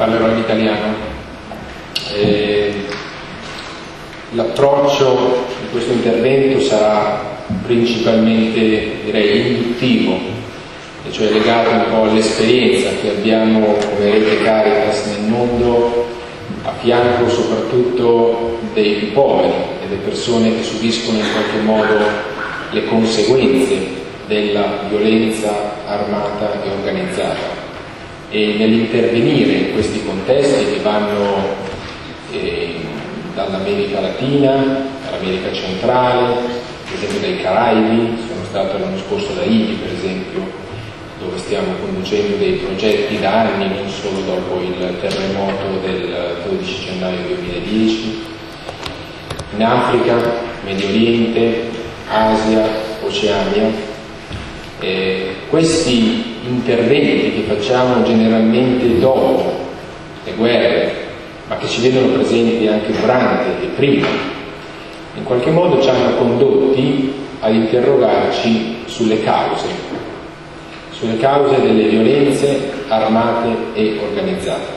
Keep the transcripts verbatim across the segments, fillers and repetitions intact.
parlerò in italiano. Eh, l'approccio di questo intervento sarà principalmente, direi, induttivo, e cioè legato un po' all'esperienza che abbiamo come Rete Caritas nel mondo, a fianco soprattutto dei più poveri e delle persone che subiscono in qualche modo le conseguenze della violenza armata e organizzata, e nell'intervenire in questi contesti che vanno eh, dall'America Latina all'America Centrale, per esempio dai Caraibi. Sono stato l'anno scorso da Haiti, per esempio, dove stiamo conducendo dei progetti da anni, non solo dopo il terremoto del dodici gennaio duemiladieci, in Africa, Medio Oriente, Asia, Oceania. Eh, questi interventi che facciamo generalmente dopo le guerre, ma che ci vedono presenti anche durante e prima, in qualche modo ci hanno condotti ad interrogarci sulle cause, sulle cause delle violenze armate e organizzate,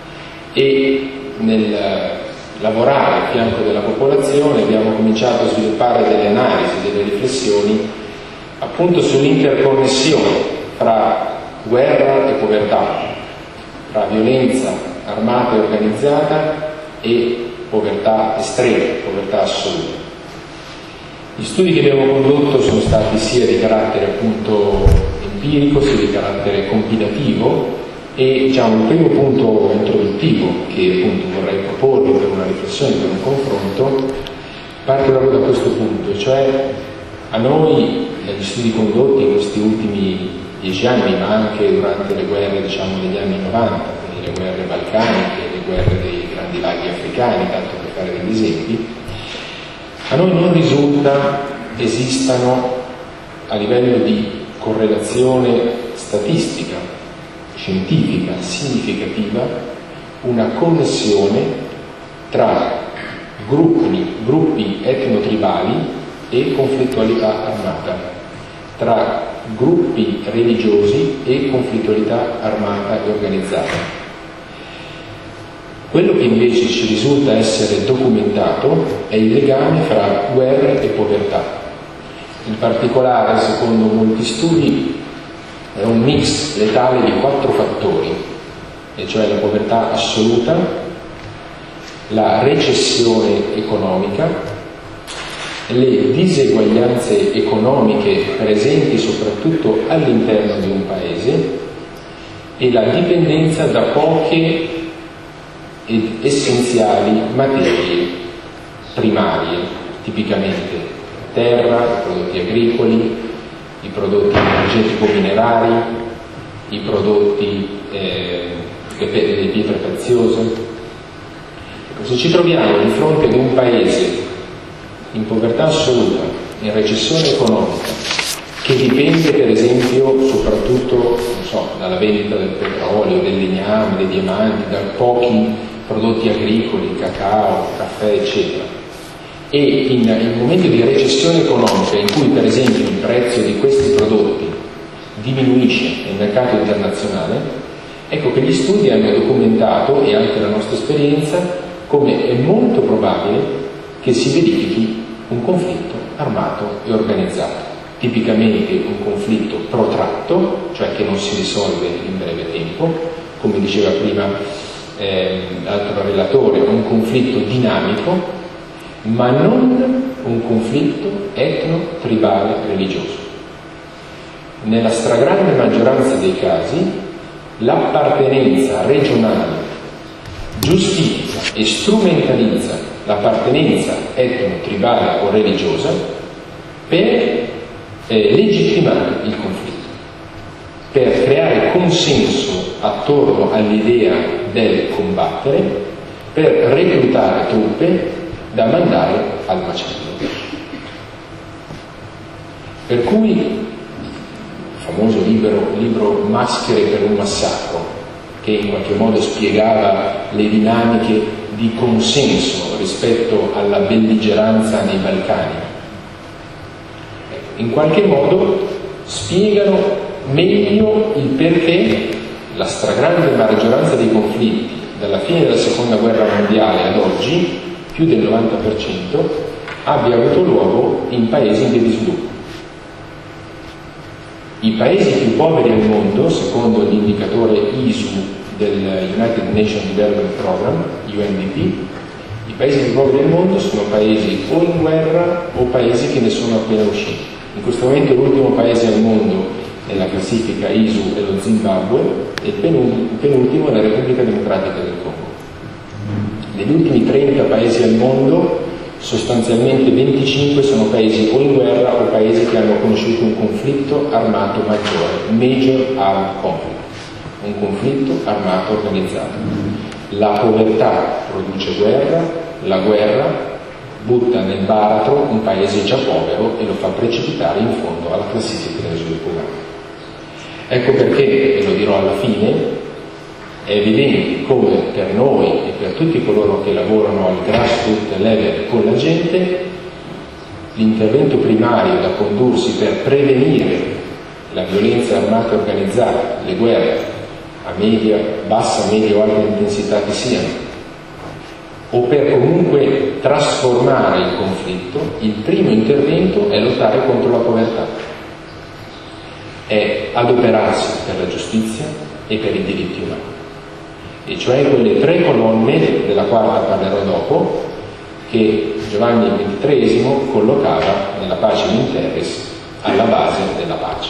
e nel lavorare a fianco della popolazione abbiamo cominciato a sviluppare delle analisi, delle riflessioni appunto sull'interconnessione fra guerra e povertà, fra violenza armata e organizzata e povertà estrema, povertà assoluta. Gli studi che abbiamo condotto sono stati sia di carattere appunto empirico, sia di carattere compilativo, e diciamo il primo punto introduttivo che appunto vorrei proporvi per una riflessione, per un confronto, parte proprio da questo punto, cioè a noi negli studi condotti in questi ultimi dieci anni, ma anche durante le guerre diciamo degli anni novanta, quindi le guerre balcaniche, le guerre dei grandi laghi africani, tanto per fare degli esempi, a noi non risulta esistano a livello di correlazione statistica, scientifica, significativa, una connessione tra gruppi, gruppi etnotribali e conflittualità armata, tra gruppi religiosi e conflittualità armata e organizzata. Quello che invece ci risulta essere documentato è il legame fra guerre e povertà. In particolare, secondo molti studi, è un mix letale di quattro fattori, e cioè la povertà assoluta, la recessione economica, le diseguaglianze economiche presenti soprattutto all'interno di un paese e la dipendenza da poche ed essenziali materie primarie, tipicamente terra, i prodotti agricoli, i prodotti energetico-minerari, i prodotti eh, delle pietre preziose. Ecco, se ci troviamo di fronte ad un paese in povertà assoluta, in recessione economica, che dipende per esempio soprattutto non so, dalla vendita del petrolio, del legname, dei diamanti, da pochi prodotti agricoli, cacao, caffè, eccetera, e in, in momenti di recessione economica in cui per esempio il prezzo di questi prodotti diminuisce nel mercato internazionale, ecco che gli studi hanno documentato, e anche la nostra esperienza, come è molto probabile che si verifichi un conflitto armato e organizzato, tipicamente un conflitto protratto, cioè che non si risolve in breve tempo, come diceva prima eh, l'altro relatore, un conflitto dinamico, ma non un conflitto etno-tribale religioso. Nella stragrande maggioranza dei casi l'appartenenza regionale giustifica e strumentalizza l'appartenenza etno-tribale o religiosa per eh, legittimare il conflitto, per creare consenso attorno all'idea del combattere, per reclutare truppe da mandare al macello. Per cui il famoso libro, libro Maschere per un massacro, che in qualche modo spiegava le dinamiche di consenso rispetto alla belligeranza nei Balcani, in qualche modo spiegano meglio il perché la stragrande maggioranza dei conflitti dalla fine della seconda guerra mondiale ad oggi, più del novanta per cento, abbia avuto luogo in paesi in via di sviluppo. I paesi più poveri al mondo, secondo l'indicatore I S U del United Nations Development Program, U N D P, i paesi più poveri al mondo sono paesi o in guerra o paesi che ne sono appena usciti. In questo momento l'ultimo paese al mondo nella classifica I S U è lo Zimbabwe e il penultimo è la Repubblica Democratica del Congo. Negli ultimi trenta paesi al mondo, sostanzialmente venticinque sono paesi o in guerra o paesi che hanno conosciuto un conflitto armato maggiore, Major Armed Conflict, un conflitto armato organizzato. La povertà produce guerra, la guerra butta nel baratro un paese già povero e lo fa precipitare in fondo alla classifica dello sviluppo umano. Ecco perché, e lo dirò alla fine, è evidente come per noi e per tutti coloro che lavorano al grassroots level con la gente, l'intervento primario da condursi per prevenire la violenza armata organizzata, le guerre, a media, bassa, media o alta intensità che siano, o per comunque trasformare il conflitto, il primo intervento è lottare contro la povertà, è adoperarsi per la giustizia e per i diritti umani, e cioè quelle tre colonne, della quarta parlerò dopo, che Giovanni ventitreesimo collocava nella pace in terris alla base della pace.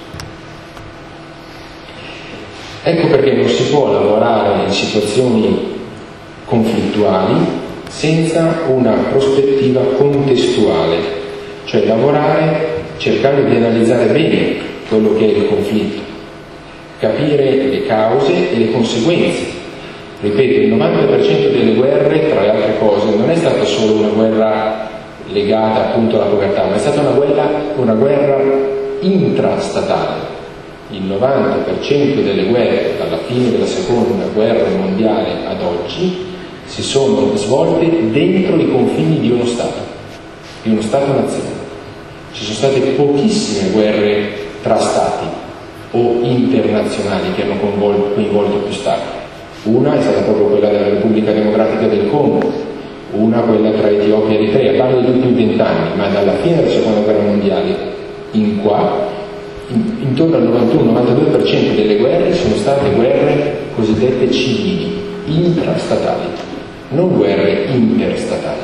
Ecco perché non si può lavorare in situazioni conflittuali senza una prospettiva contestuale, cioè lavorare cercando di analizzare bene quello che è il conflitto, capire le cause e le conseguenze. Ripeto, il novanta per cento delle guerre, tra le altre cose, non è stata solo una guerra legata appunto alla povertà, ma è stata una guerra, una guerra intrastatale. Il novanta per cento delle guerre, dalla fine della seconda guerra mondiale ad oggi, si sono svolte dentro i confini di uno Stato, di uno Stato-nazione. Ci sono state pochissime guerre tra Stati o internazionali che hanno coinvolto, coinvolto più Stati. Una è stata proprio quella della Repubblica Democratica del Congo, una quella tra Etiopia e Eritrea, parlo degli ultimi vent'anni, ma dalla fine della seconda guerra mondiale in qua, in, intorno al novantuno novantadue per cento delle guerre sono state guerre cosiddette civili, intrastatali, non guerre interstatali.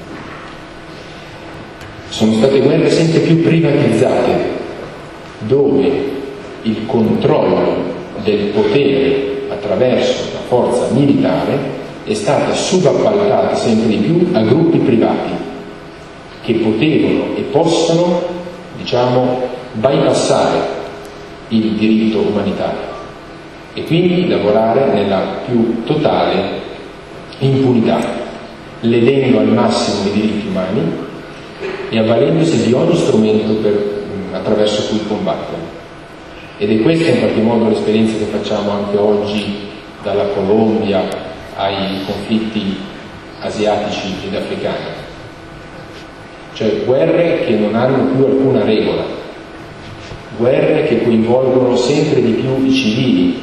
Sono state guerre sempre più privatizzate, dove il controllo del potere attraverso la forza militare è stata subappaltata sempre di più a gruppi privati che potevano e possono, diciamo, bypassare il diritto umanitario e quindi lavorare nella più totale impunità, ledendo al massimo i diritti umani e avvalendosi di ogni strumento per, attraverso cui combattere. Ed è questa in qualche modo l'esperienza che facciamo anche oggi, dalla Colombia ai conflitti asiatici ed africani. Cioè guerre che non hanno più alcuna regola, guerre che coinvolgono sempre di più i civili,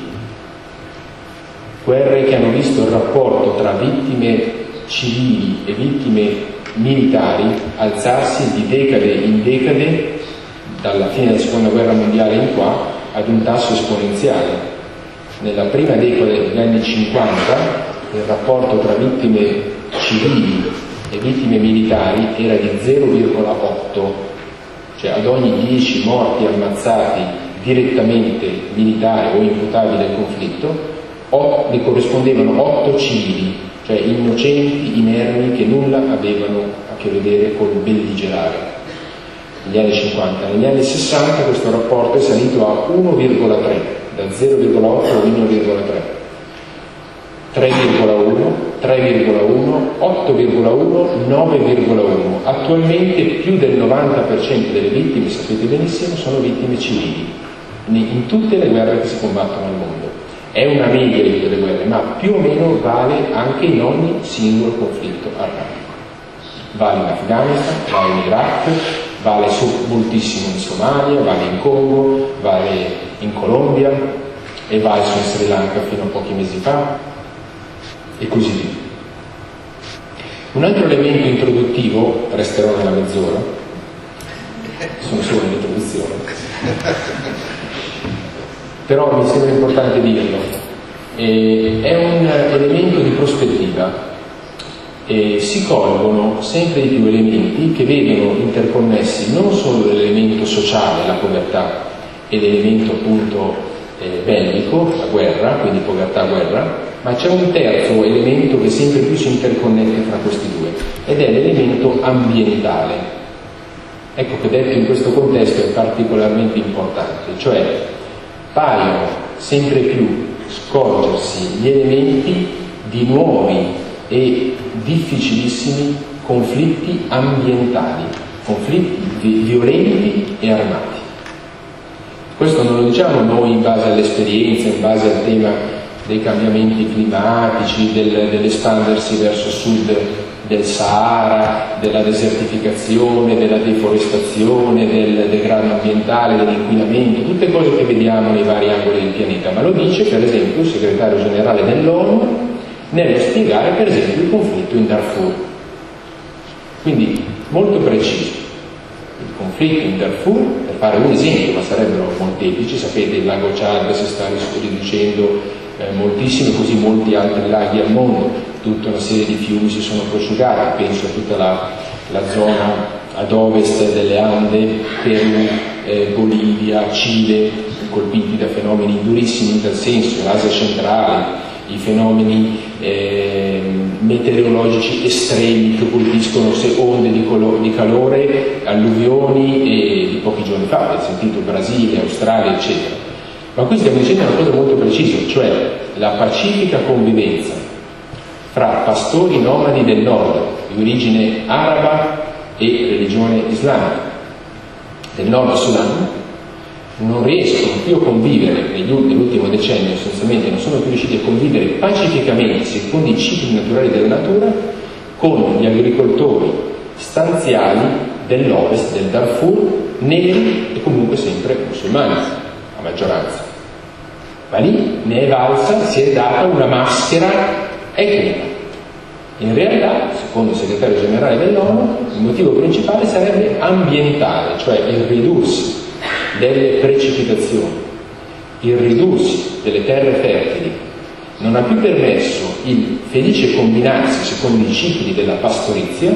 guerre che hanno visto il rapporto tra vittime civili e vittime militari alzarsi di decade in decade, dalla fine della seconda guerra mondiale in qua, ad un tasso esponenziale. Nella prima decade degli anni cinquanta il rapporto tra vittime civili e vittime militari era di zero virgola otto, cioè ad ogni dieci morti ammazzati direttamente militari o imputabili al conflitto, ne corrispondevano otto civili, cioè innocenti, inermi, che nulla avevano a che vedere col belligerare. Negli anni cinquanta. Negli anni sessanta questo rapporto è salito a uno virgola tre, da zero virgola otto a uno virgola tre, tre virgola uno, tre virgola uno, otto virgola uno, nove virgola uno. Attualmente più del novanta per cento delle vittime, sapete benissimo, sono vittime civili, in tutte le guerre che si combattono al mondo. È una media di tutte le guerre, ma più o meno vale anche in ogni singolo conflitto armato. Vale in Afghanistan, vale in Iraq, vale moltissimo in Somalia, vale in Congo, vale in Colombia, è valso in Sri Lanka fino a pochi mesi fa, e così via. Un altro elemento introduttivo, resterò nella mezz'ora, sono solo in introduzione, però mi sembra importante dirlo, e è un elemento di prospettiva. E si colgono sempre di più elementi che vedono interconnessi non solo l'elemento sociale, la povertà, e l'elemento appunto eh, bellico, la guerra, quindi povertà-guerra, ma c'è un terzo elemento che sempre più si interconnette fra questi due, ed è l'elemento ambientale. Ecco che detto in questo contesto è particolarmente importante, cioè paiono sempre più scorgersi gli elementi di nuovi e difficilissimi conflitti ambientali, conflitti violenti e armati. Questo non lo diciamo noi in base all'esperienza, in base al tema dei cambiamenti climatici, del, dell'espandersi verso sud del Sahara, della desertificazione, della deforestazione, del degrado ambientale, dell'inquinamento, tutte cose che vediamo nei vari angoli del pianeta, ma lo dice per esempio il segretario generale dell'ONU nello spiegare per esempio il conflitto in Darfur. Quindi molto preciso. Il conflitto in Darfur, per fare un esempio, ma sarebbero molteplici, sapete il lago Chad si sta riducendo eh, moltissimo, così molti altri laghi al mondo, tutta una serie di fiumi si sono prosciugati, penso a tutta la, la zona ad ovest delle Ande, Perù, eh, Bolivia, Cile, colpiti da fenomeni durissimi in tal senso, l'Asia centrale, i fenomeni eh, meteorologici estremi che colpiscono se onde di, colo- di calore, alluvioni, e di pochi giorni fa, avete sentito Brasile, Australia, eccetera. Ma qui stiamo dicendo una cosa molto precisa, cioè la pacifica convivenza fra pastori nomadi del nord, di origine araba e religione islamica, del nord Sudan, non riescono più a convivere, nell'ultimo decennio essenzialmente non sono più riusciti a convivere pacificamente secondo i cicli naturali della natura con gli agricoltori stanziali dell'ovest del Darfur, neri e comunque sempre musulmani, a maggioranza. Ma lì ne è valsa, si è data una maschera etnica. In realtà, secondo il segretario generale dell'ONU, il motivo principale sarebbe ambientale, cioè il ridursi delle precipitazioni, il ridursi delle terre fertili non ha più permesso il felice combinarsi secondo i cicli della pastorizia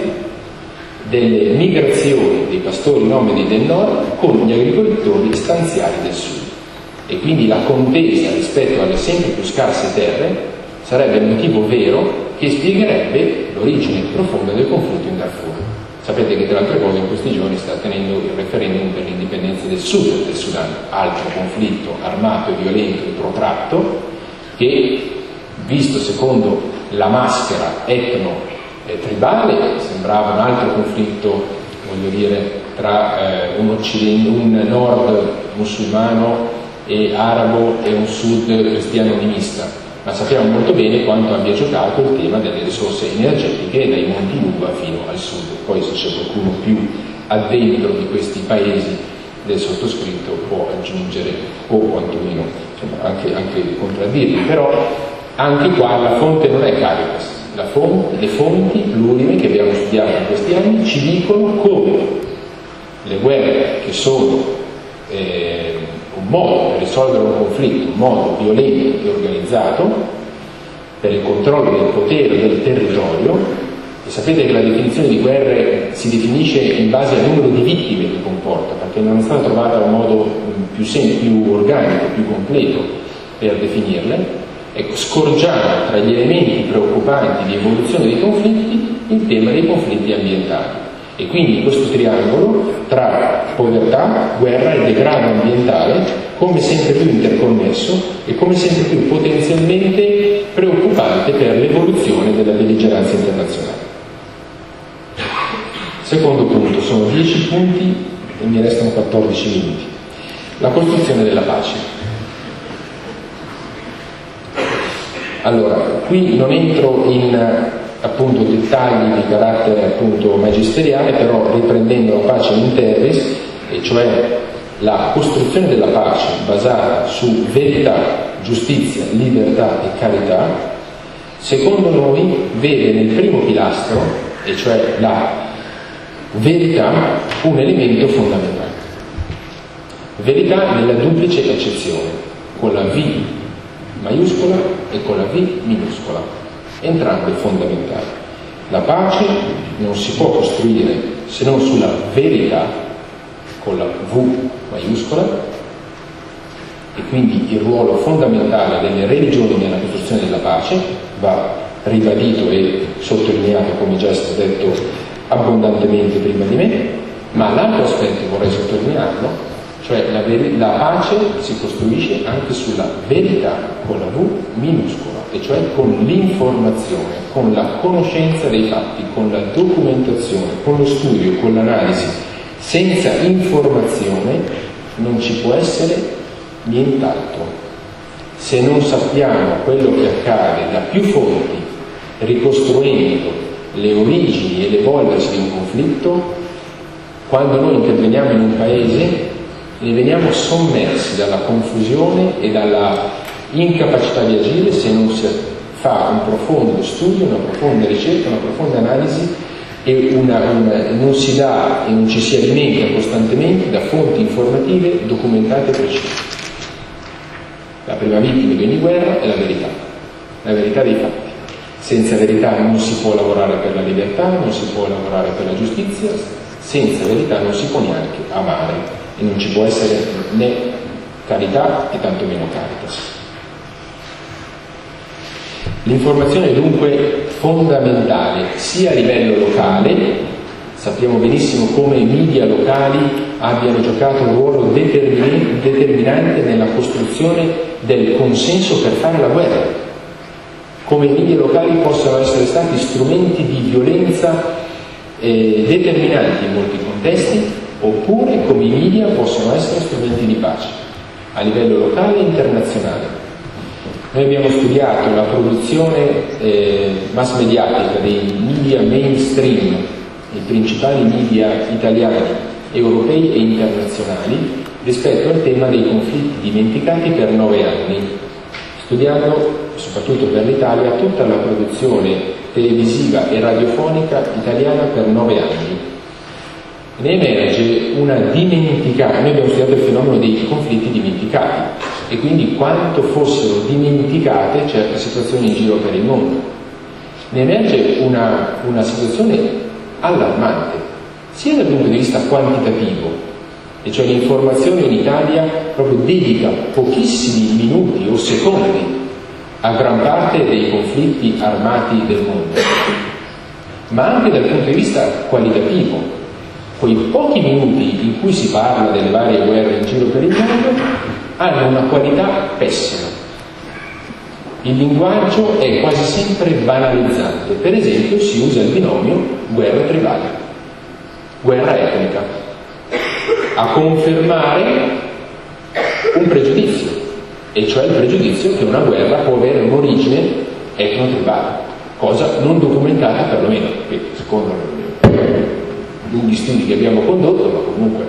delle migrazioni dei pastori nomadi del nord con gli agricoltori stanziali del sud, e quindi la contesa rispetto alle sempre più scarse terre sarebbe il motivo vero che spiegherebbe l'origine profonda del conflitto in Darfur. Sapete che tra altre cose in questi giorni sta tenendo il referendum per l'indipendenza del sud del Sudan, altro conflitto armato e violento e protratto che, visto secondo la maschera etno-tribale, sembrava un altro conflitto, voglio dire, tra eh, un, occidente, un nord musulmano e arabo e un sud cristiano animista. Ma sappiamo molto bene quanto abbia giocato il tema delle risorse energetiche dai Monti Nuba fino al sud. Poi se c'è qualcuno più addentro di questi paesi del sottoscritto può aggiungere o quantomeno insomma, anche, anche contraddirli, però anche qua la fonte non è Caritas, la fonte, le fonti plurime che abbiamo studiato in questi anni ci dicono come le guerre, che sono eh, un modo per risolvere un conflitto, un modo violento e organizzato per il controllo del potere del territorio, e sapete che la definizione di guerre si definisce in base al numero di vittime che comporta, perché non è stata trovata un modo più semplice, più organico, più completo per definirle. Ecco, scorgiamo tra gli elementi preoccupanti di evoluzione dei conflitti il tema dei conflitti ambientali. E quindi questo triangolo tra povertà, guerra e degrado ambientale come sempre più interconnesso e come sempre più potenzialmente preoccupante per l'evoluzione della belligeranza internazionale. Secondo punto, sono dieci punti e mi restano quattordici minuti. La costruzione della pace. Allora, qui non entro in appunto dettagli di carattere appunto magisteriale, però riprendendo la pace in terris, e cioè la costruzione della pace basata su verità, giustizia, libertà e carità, secondo noi vede nel primo pilastro, e cioè la verità, un elemento fondamentale. Verità nella duplice accezione, con la V maiuscola e con la V minuscola, entrambe fondamentali. La pace non si può costruire se non sulla verità, con la V maiuscola, e quindi il ruolo fondamentale delle religioni nella costruzione della pace va ribadito e sottolineato, come già è stato detto abbondantemente prima di me, ma l'altro aspetto vorrei sottolinearlo, cioè la, la pace si costruisce anche sulla verità con la V minuscola, e cioè con l'informazione, con la conoscenza dei fatti, con la documentazione, con lo studio, con l'analisi. Senza informazione non ci può essere nient'altro. Se non sappiamo quello che accade da più fonti, ricostruendo le origini e l'evolversi di un conflitto, quando noi interveniamo in un paese ne veniamo sommersi dalla confusione e dalla incapacità di agire se non si fa un profondo studio, una profonda ricerca, una profonda analisi e una, una, non si dà e non ci si alimenta costantemente da fonti informative documentate e precise. La prima vittima di ogni guerra è la verità, la verità dei fatti. Senza verità non si può lavorare per la libertà, non si può lavorare per la giustizia, senza verità non si può neanche amare e non ci può essere né carità e tantomeno caritas. L'informazione è dunque fondamentale sia a livello locale, sappiamo benissimo come i media locali abbiano giocato un ruolo determinante nella costruzione del consenso per fare la guerra, come i media locali possano essere stati strumenti di violenza eh, determinanti in molti contesti, oppure come i media possono essere strumenti di pace a livello locale e internazionale. Noi abbiamo studiato la produzione eh, mass mediatica dei media mainstream, i principali media italiani, europei e internazionali, rispetto al tema dei conflitti dimenticati per nove anni, studiando soprattutto per l'Italia tutta la produzione televisiva e radiofonica italiana per nove anni. Ne emerge una dimenticata, noi abbiamo studiato il fenomeno dei conflitti dimenticati e quindi quanto fossero dimenticate certe situazioni in giro per il mondo. Ne emerge una, una situazione allarmante, sia dal punto di vista quantitativo, e cioè l'informazione in Italia proprio dedica pochissimi minuti o secondi a gran parte dei conflitti armati del mondo, ma anche dal punto di vista qualitativo. Quei pochi minuti in cui si parla delle varie guerre in giro per il mondo hanno una qualità pessima. Il linguaggio è quasi sempre banalizzante. Per esempio si usa il binomio guerra tribale, guerra etnica, a confermare un pregiudizio, e cioè il pregiudizio che una guerra può avere un'origine etno-tribale, cosa non documentata perlomeno, secondo lunghi studi che abbiamo condotto, ma comunque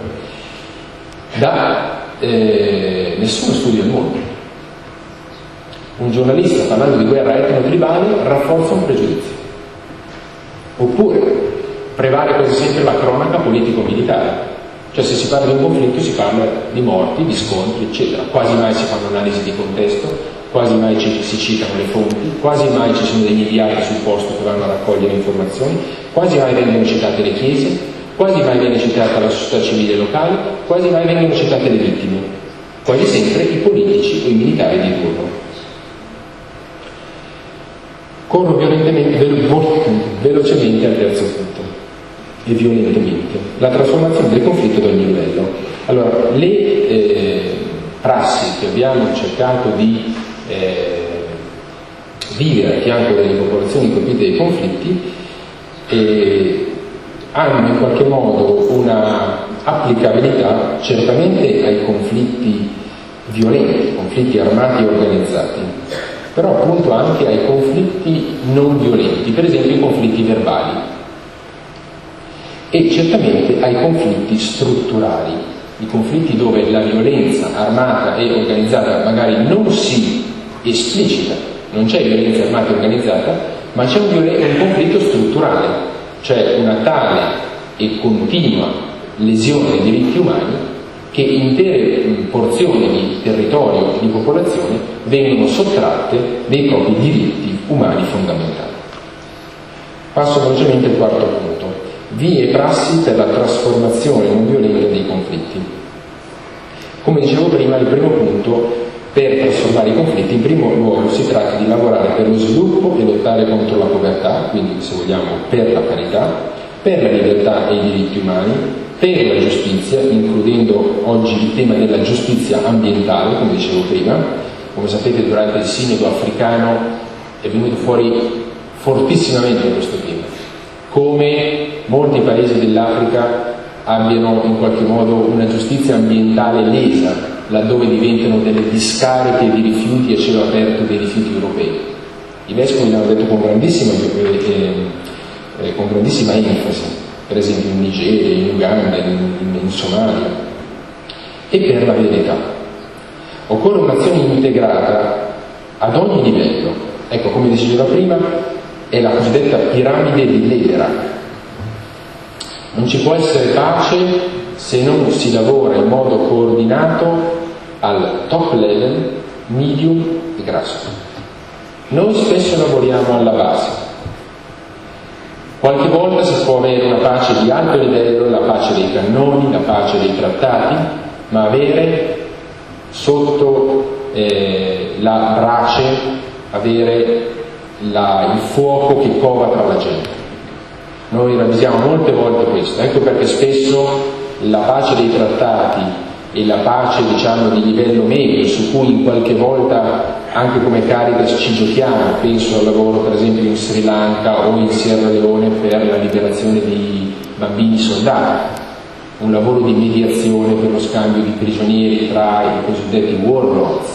da eh, nessuno studio al mondo. Un giornalista parlando di guerra etno-tribale rafforza un pregiudizio, oppure prevale quasi sempre la cronaca politico-militare, cioè se si parla di un conflitto si parla di morti, di scontri, eccetera. Quasi mai si fanno analisi di contesto, quasi mai ci, si citano le fonti, quasi mai ci sono degli inviati sul posto che vanno a raccogliere informazioni, quasi mai vengono citate le chiese, quasi mai viene citata la società civile locale, quasi mai vengono citate le vittime, quasi sempre i politici o i militari di turno. Corro violentemente, velo, velocemente al terzo punto, e violentemente, la trasformazione del conflitto ad ogni livello. Allora, le eh, prassi che abbiamo cercato di eh, vivere a fianco delle popolazioni colpite dai conflitti eh, hanno in qualche modo una applicabilità certamente ai conflitti violenti, conflitti armati e organizzati, però appunto anche ai conflitti non violenti, per esempio i conflitti verbali, e certamente ai conflitti strutturali, i conflitti dove la violenza armata e organizzata magari non si esplicita, non c'è violenza armata organizzata, ma c'è un, un conflitto strutturale, cioè una tale e continua lesione dei diritti umani che intere porzioni di territorio e di popolazione vengono sottratte dei propri diritti umani fondamentali. Passo velocemente al quarto punto: vie e prassi per la trasformazione non violenta dei conflitti. Come dicevo prima, il primo punto: per trasformare i conflitti, in primo luogo si tratta di lavorare per lo sviluppo e lottare contro la povertà, quindi se vogliamo per la carità, per la libertà e i diritti umani, per la giustizia, includendo oggi il tema della giustizia ambientale, come dicevo prima. Come sapete, durante il Sinodo africano è venuto fuori fortissimamente questo tema, come molti paesi dell'Africa abbiano in qualche modo una giustizia ambientale lesa, laddove diventano delle discariche di rifiuti a cielo aperto dei rifiuti europei. I vescovi l'hanno detto con grandissima, eh, eh, con grandissima enfasi, per esempio in Nigeria, in Uganda, in, in, in Somalia. E per la verità occorre un'azione integrata ad ogni livello. Ecco, come diceva prima, è la cosiddetta piramide di Lederach. Non ci può essere pace se non si lavora in modo coordinato al top level, medium e grasso. Noi spesso lavoriamo alla base. Qualche volta si può avere una pace di alto livello, la pace dei cannoni, la pace dei trattati, ma avere sotto eh, la brace, avere la, il fuoco che cova tra la gente. Noi ravvisiamo molte volte questo, ecco perché spesso la pace dei trattati e la pace, diciamo, di livello medio, su cui in qualche volta anche come Caritas ci giochiamo, penso al lavoro per esempio in Sri Lanka o in Sierra Leone per la liberazione di bambini soldati, un lavoro di mediazione per lo scambio di prigionieri tra i cosiddetti warlords.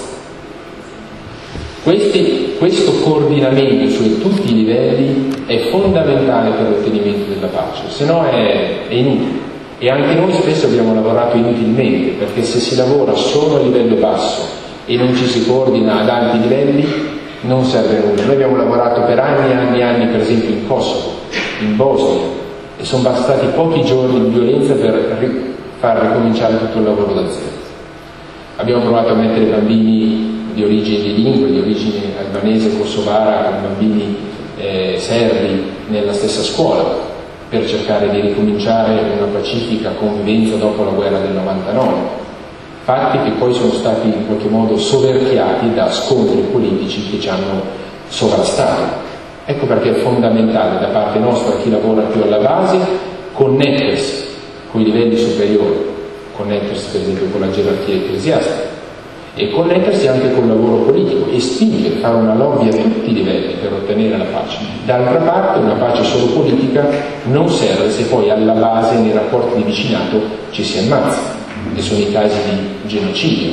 Questi, questo coordinamento su tutti i livelli è fondamentale per l'ottenimento della pace, se no è, è inutile. E anche noi spesso abbiamo lavorato inutilmente, perché se si lavora solo a livello basso e non ci si coordina ad alti livelli non serve a nulla. Noi abbiamo lavorato per anni e anni e anni, per esempio in Kosovo, in Bosnia, e sono bastati pochi giorni di violenza per ri- far ricominciare tutto il lavoro da zero. Abbiamo provato a mettere bambini di origine di lingue, di origine albanese, kosovara, con bambini eh, serbi nella stessa scuola, per cercare di ricominciare una pacifica convivenza dopo la guerra del novantanove, fatti che poi sono stati in qualche modo soverchiati da scontri politici che ci hanno sovrastato. Ecco perché è fondamentale da parte nostra, chi lavora più alla base, connettersi con i livelli superiori, connettersi per esempio con la gerarchia ecclesiastica e connettersi anche col lavoro politico e spingere, fare una lobby a tutti i livelli per ottenere la pace. D'altra parte una pace solo politica non serve se poi alla base nei rapporti di vicinato ci si ammazza, e sono i casi di genocidio.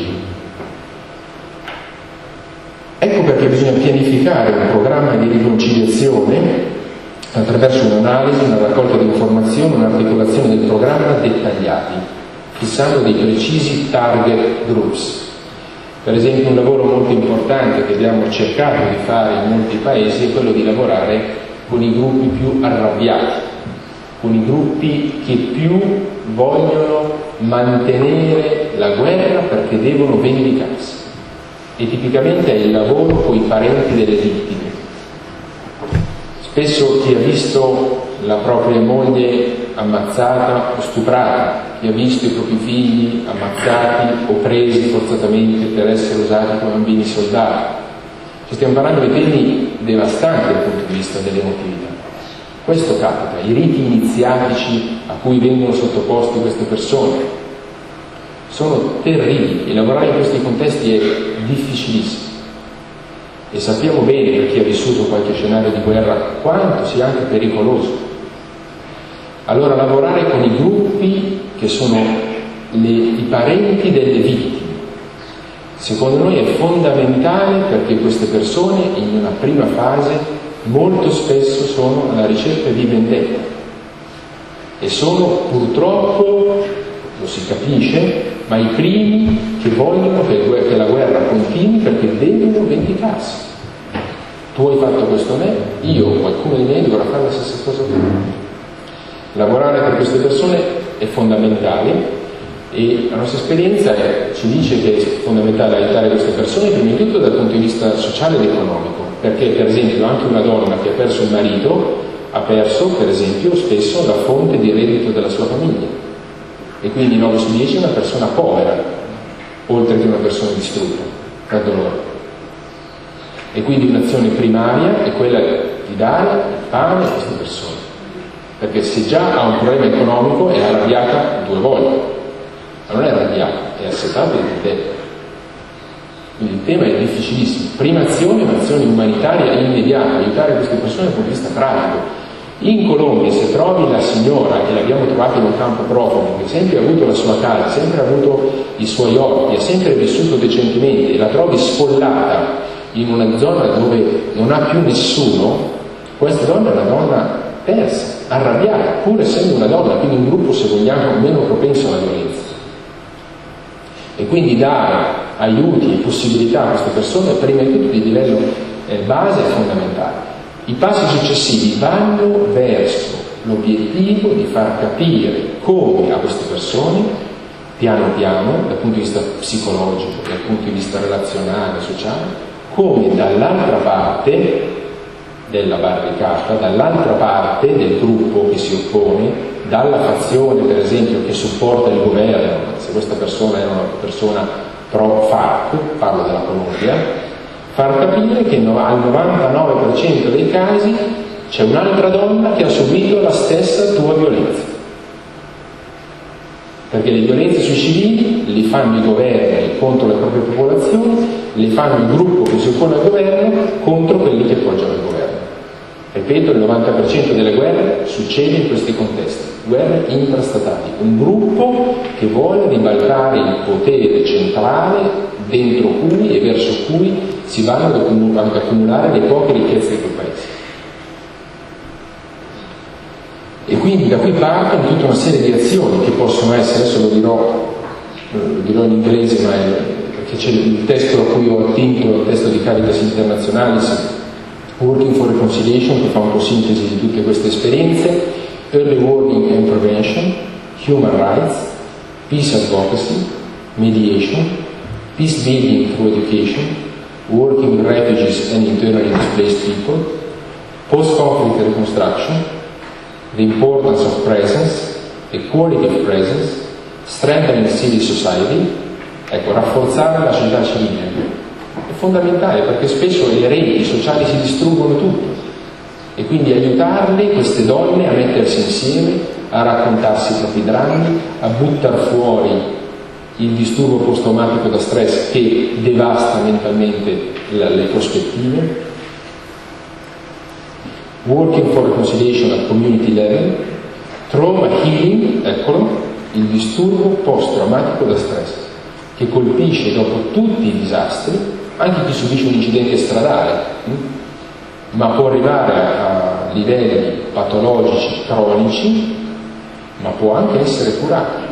Ecco perché bisogna pianificare un programma di riconciliazione attraverso un'analisi, una raccolta di informazioni, un'articolazione del programma dettagliati, fissando dei precisi target groups. Per esempio un lavoro molto importante che abbiamo cercato di fare in molti paesi è quello di lavorare con i gruppi più arrabbiati, con i gruppi che più vogliono mantenere la guerra perché devono vendicarsi. E tipicamente è il lavoro con i parenti delle vittime. Spesso chi ha visto la propria moglie ammazzata o stuprata, chi ha visto i propri figli ammazzati o presi forzatamente per essere usati come bambini soldati. Ci stiamo parlando di temi devastanti dal punto di vista dell'emotività. Questo capita, i riti iniziatici a cui vengono sottoposti queste persone sono terribili e lavorare in questi contesti è difficilissimo. E sappiamo bene, per chi ha vissuto qualche scenario di guerra, quanto sia anche pericoloso. Allora lavorare con i gruppi che sono le, i parenti delle vittime, secondo noi è fondamentale, perché queste persone in una prima fase molto spesso sono alla ricerca di vendetta e sono purtroppo, lo si capisce, ma i primi che vogliono che la guerra continui perché devono vendicarsi. verificarsi. Tu hai fatto questo a me, io o qualcuno di me dovrà fare la stessa cosa tu. Lavorare per queste persone è fondamentale e la nostra esperienza è, ci dice che è fondamentale aiutare queste persone prima di tutto dal punto di vista sociale ed economico, perché per esempio anche una donna che ha perso il marito ha perso per esempio spesso la fonte di reddito della sua famiglia e quindi nove su dieci è una persona povera oltre che una persona distrutta dal dolore. E quindi un'azione primaria è quella di dare il pane a queste persone, perché se già ha un problema economico è arrabbiata due volte, ma non è arrabbiata, è assetata di debito. Quindi il tema è difficilissimo. Prima azione, un'azione umanitaria immediata, aiutare queste persone dal punto di vista pratico. In Colombia, se trovi la signora, che l'abbiamo trovata in un campo profughi, che sempre ha avuto la sua casa, sempre ha avuto i suoi orti, ha sempre vissuto decentemente, e la trovi sfollata in una zona dove non ha più nessuno, questa donna è una donna persa, arrabbiata, pur essendo una donna, quindi un gruppo, se vogliamo, meno propenso alla violenza. E quindi dare aiuti e possibilità a queste persone, prima di tutto di livello eh, base, è fondamentale. I passi successivi vanno verso l'obiettivo di far capire come a queste persone, piano piano, dal punto di vista psicologico, dal punto di vista relazionale, sociale, come dall'altra parte della barricata, dall'altra parte del gruppo che si oppone, dalla fazione per esempio che supporta il governo, se questa persona è una persona pro FARC, parlo della Colombia, far capire che al novantanove per cento dei casi c'è un'altra donna che ha subito la stessa tua violenza. Perché le violenze sui civili le fanno i governi contro le proprie popolazioni, le fanno il gruppo che si oppone al governo contro quelli che appoggiano il governo. Ripeto, il novanta per cento delle guerre succede in questi contesti, guerre intrastatali, un gruppo che vuole ribaltare il potere centrale dentro cui e verso cui si vanno ad accumulare le poche ricchezze di quel paese. E quindi da qui partono tutta una serie di azioni che possono essere, adesso lo dirò, lo dirò in inglese, ma è, perché c'è il testo a cui ho attinto, il testo di Caritas Internationalis, Working for Reconciliation, che fa un po' sintesi di tutte queste esperienze, Early Warning and Prevention, Human Rights, Peace Advocacy, Mediation, Peace Building through Education, Working with Refugees and Internally Displaced People, Post-Conflict Reconstruction, the importance of presence, the quality of presence, strengthening civil society, ecco, rafforzare la società civile. È fondamentale perché spesso le reti sociali si distruggono tutte e quindi aiutarle, queste donne, a mettersi insieme, a raccontarsi i propri drammi, a buttare fuori il disturbo post-traumatico da stress che devasta mentalmente le prospettive. Working for reconciliation at community level, trauma healing, eccolo, il disturbo post-traumatico da stress, che colpisce dopo tutti i disastri, anche chi subisce un incidente stradale, ma può arrivare a livelli patologici cronici, ma può anche essere curato.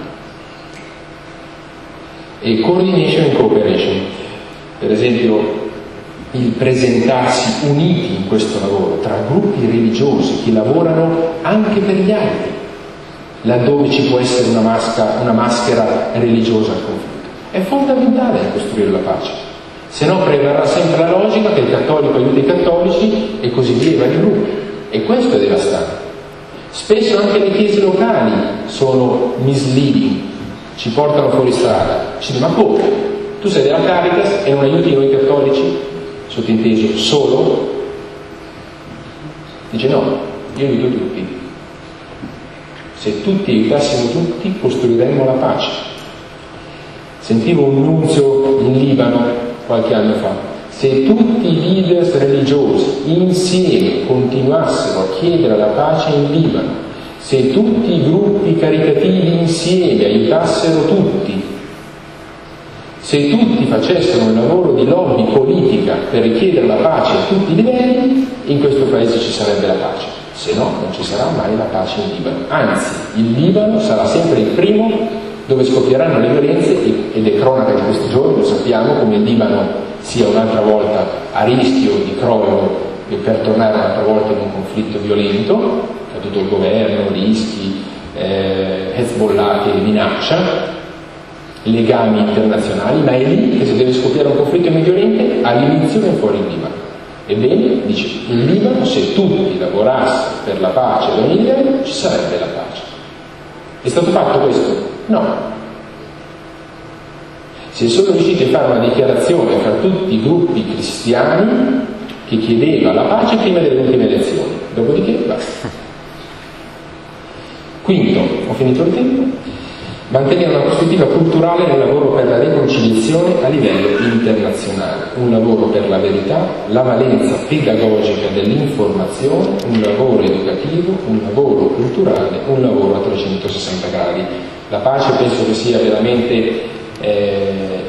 E coordination and cooperation, per esempio il presentarsi uniti in questo lavoro tra gruppi religiosi che lavorano anche per gli altri, laddove ci può essere una, masca, una maschera religiosa al conflitto. È fondamentale costruire la pace, se no prevarrà sempre la logica che il cattolico aiuta i cattolici e così via i vari gruppi, e questo è devastante. Spesso anche le chiese locali sono misleading, ci portano fuori strada. Ci dicono: ma come? Tu sei della Caritas e non aiuti noi cattolici? Sottinteso, solo? Dice: no, io aiuto tutti. Se tutti aiutassimo tutti, costruiremmo la pace. Sentivo un nunzio in Libano qualche anno fa: se tutti i leader religiosi insieme continuassero a chiedere la pace in Libano, se tutti i gruppi caritativi insieme aiutassero tutti, se tutti facessero un lavoro di lobby politica per richiedere la pace a tutti i livelli, in questo paese ci sarebbe la pace. Se no, non ci sarà mai la pace in Libano. Anzi, il Libano sarà sempre il primo dove scoppieranno le violenze, ed è cronaca di questi giorni, lo sappiamo, come il Libano sia un'altra volta a rischio di crollo per tornare un'altra volta in un conflitto violento, caduto il governo, rischi, eh, Hezbollah che minaccia, legami internazionali, ma è lì che si deve scoppiare un conflitto in Medio Oriente, all'inizio viene fuori il Libano. Ebbene, dice, in Libano se tutti lavorassero per la pace da ogni livello ci sarebbe la pace. È stato fatto questo? No. Si è solo riusciti a fare una dichiarazione fra tutti i gruppi cristiani che chiedeva la pace prima delle ultime elezioni, dopodiché basta. Quinto, ho finito il tempo, mantenere una prospettiva culturale nel lavoro per la riconciliazione a livello internazionale, un lavoro per la verità, la valenza pedagogica dell'informazione, un lavoro educativo, un lavoro culturale, un lavoro a trecentosessanta gradi. La pace penso che sia veramente eh,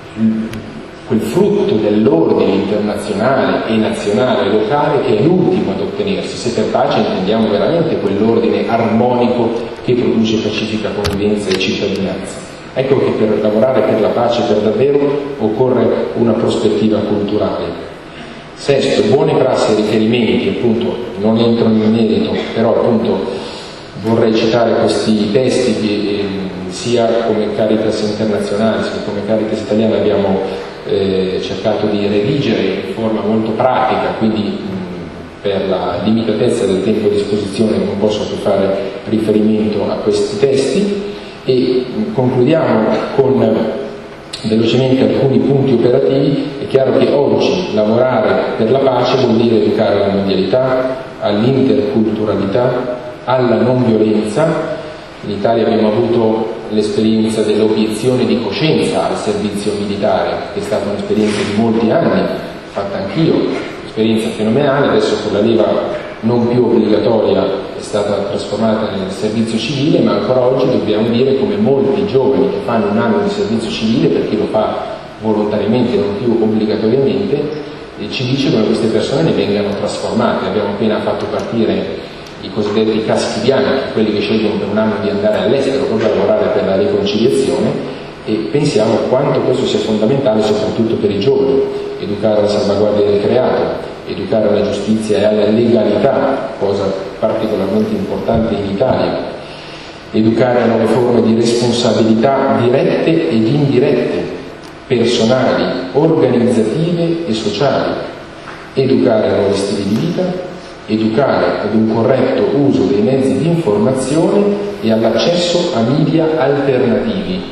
quel frutto dell'ordine internazionale e nazionale e locale che è l'ultimo ad ottenersi, se per pace intendiamo veramente quell'ordine armonico che produce pacifica convivenza e cittadinanza. Ecco che per lavorare per la pace per davvero occorre una prospettiva culturale. Sesto, buone prassi e riferimenti, appunto non entro nel merito, però appunto vorrei citare questi testi che eh, sia come Caritas internazionale sia come Caritas italiana abbiamo Eh, cercato di redigere in forma molto pratica, quindi mh, per la limitatezza del tempo a disposizione non posso più fare riferimento a questi testi e mh, concludiamo con velocemente alcuni punti operativi. È chiaro che oggi lavorare per la pace vuol dire educare alla mondialità, all'interculturalità, alla non violenza. In Italia abbiamo avuto l'esperienza dell'obiezione di coscienza al servizio militare, che è stata un'esperienza di molti anni, fatta anch'io, un'esperienza fenomenale. Adesso con la leva non più obbligatoria è stata trasformata nel servizio civile, ma ancora oggi dobbiamo dire come molti giovani che fanno un anno di servizio civile, per chi lo fa volontariamente non più obbligatoriamente, e ci dice come queste persone ne vengano trasformate. Abbiamo appena fatto partire i cosiddetti caschi bianchi, quelli che scelgono per un anno di andare all'estero proprio a lavorare per la riconciliazione, e pensiamo quanto questo sia fondamentale soprattutto per i giovani: educare alla salvaguardia del creato, educare alla giustizia e alla legalità, cosa particolarmente importante in Italia, educare a nuove forme di responsabilità dirette ed indirette, personali, organizzative e sociali, educare a nuovi stili di vita, educare ad un corretto uso dei mezzi di informazione e all'accesso a media alternativi.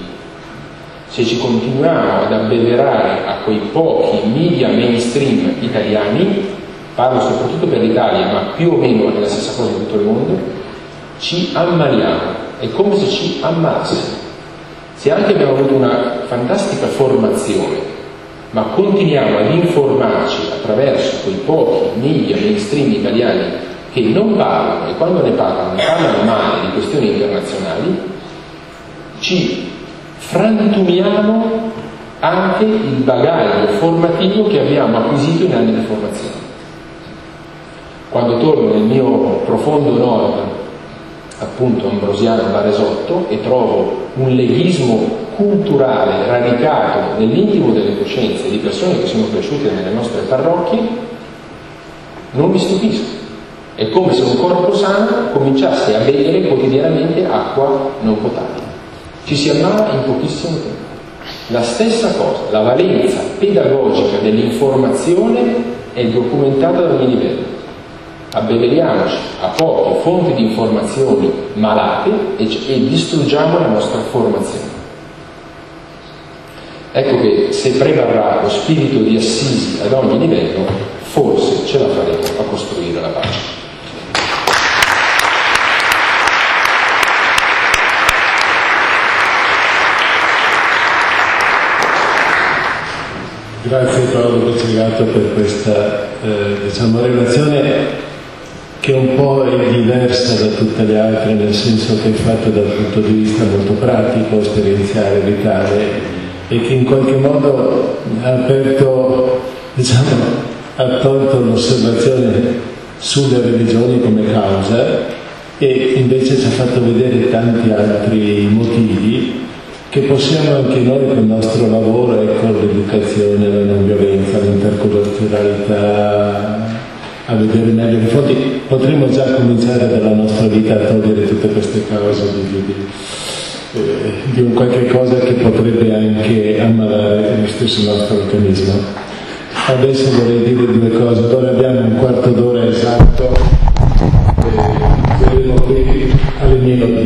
Se ci continuiamo ad abbeverare a quei pochi media mainstream italiani, parlo soprattutto per l'Italia, ma più o meno è la stessa cosa in tutto il mondo, ci ammaliamo, è come se ci ammalassimo. Se anche abbiamo avuto una fantastica formazione, ma continuiamo ad informarci attraverso quei pochi media mainstream italiani che non parlano, e quando ne parlano, ne parlano male di questioni internazionali, ci frantumiamo anche il bagaglio formativo che abbiamo acquisito in anni di formazione. Quando torno nel mio profondo nord, appunto ambrosiano, Varesotto, e trovo un leghismo culturale radicato nell'intimo delle coscienze di persone che sono cresciute nelle nostre parrocchie, non mi stupisco. È come se un corpo sano cominciasse a bere quotidianamente acqua non potabile. Ci si ammala in pochissimo tempo. La stessa cosa, la valenza pedagogica dell'informazione è documentata da ogni livello. Abbeveriamoci a poche fonti di informazioni malate e, e distruggiamo la nostra formazione. Ecco che se prevarrà lo spirito di Assisi ad ogni livello, forse ce la faremo a costruire la pace. Grazie Paolo Pizzigato per questa eh, diciamo, relazione che un po' è diversa da tutte le altre, nel senso che è fatta dal punto di vista molto pratico, esperienziale, vitale, e che in qualche modo ha aperto, diciamo, ha tolto l'osservazione sulle religioni come causa e invece ci ha fatto vedere tanti altri motivi che possiamo anche noi con il nostro lavoro, ecco, l'educazione, la non violenza, l'interculturalità, a vedere meglio. Infatti potremmo già cominciare dalla nostra vita a togliere tutte queste cause di, di, di, eh, di un qualche cosa che potrebbe anche ammalare lo stesso nostro organismo. Adesso vorrei dire due cose. Dove abbiamo